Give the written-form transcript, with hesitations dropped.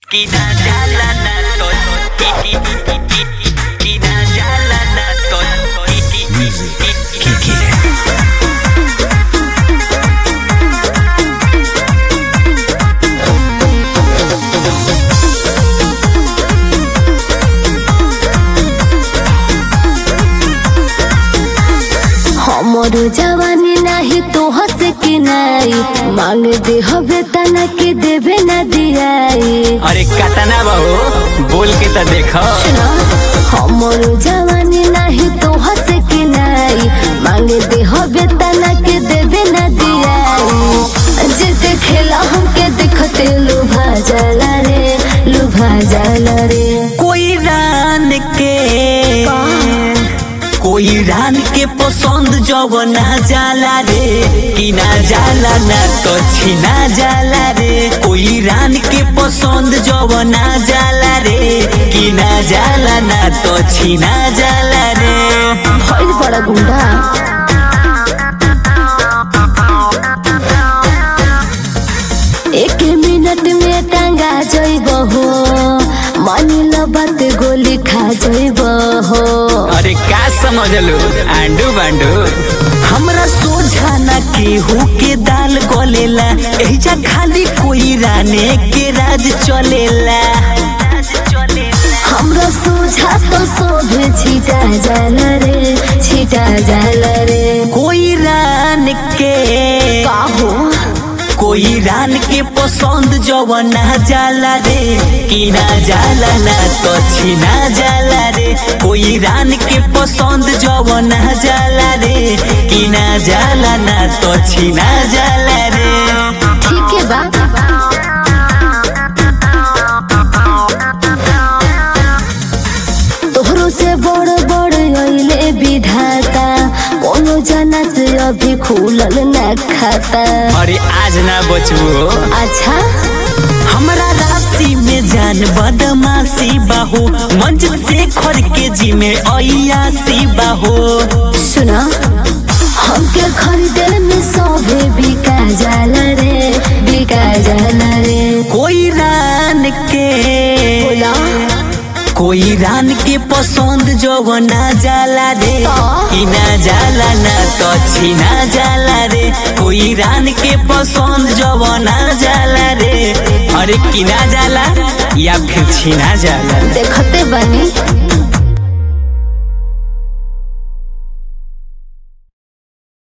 Kina jalanan tol Kina jalanan tol Music Kiki. हमर जवानी नाही तो हंस के नाई मांग दे हवे तना के देवे न दियाई। अरे कतना बहू बोल के तो देखो हमर जवानी नाही तो हंस के नाई मांग दे हवे तना के देवे न दियाई। जे देखेला हमके देखते लुभा जाला रे कोई रान के पसंद जब ना जाला रे कि ना जाला ना तो छीना जाला रे। कोई रान के पसंद जब ना जाला रे कि ना जाला ना तो छीना जाला रे। भइल बड़ा गुंडा एक मिनट में टांगा जइब हो मानिल बात गोली खा जइब हो। अरे का समझलू आंडू बांडू हमरा सोझा ना केहू के दाल गलेला एजा खाली कोई राने के राज चलेला। हमरा सोझा तो सोभे छिटा जाला रे कोई रान के कोई रान के पसंद जब ना जाला रे कि ना जाला ना तो छीना जाला रे। कोई रान के पसंद जब ना जाला रे कि ना जाला ना तो छीना जाला रे। ठीक है बा तोहरो से बड़ अइले विधाता कोनो जना से अभी खुलल ना खाता। अरे आज ना बचबू अच्छा हमरा राशि में जान बदमाशी बाहू मंच से खर के जी में अयासी बाहू। सुना हमके खरीदे में सोभे बिका जाला रे कोई रान के पसंद जब ना जाला रे कि ना जाला ना तो छीना जाला रे। कोई रान के पसंद जब ना जाला रे अरे कि ना जाला या फिर छीना जाला। देखते बनी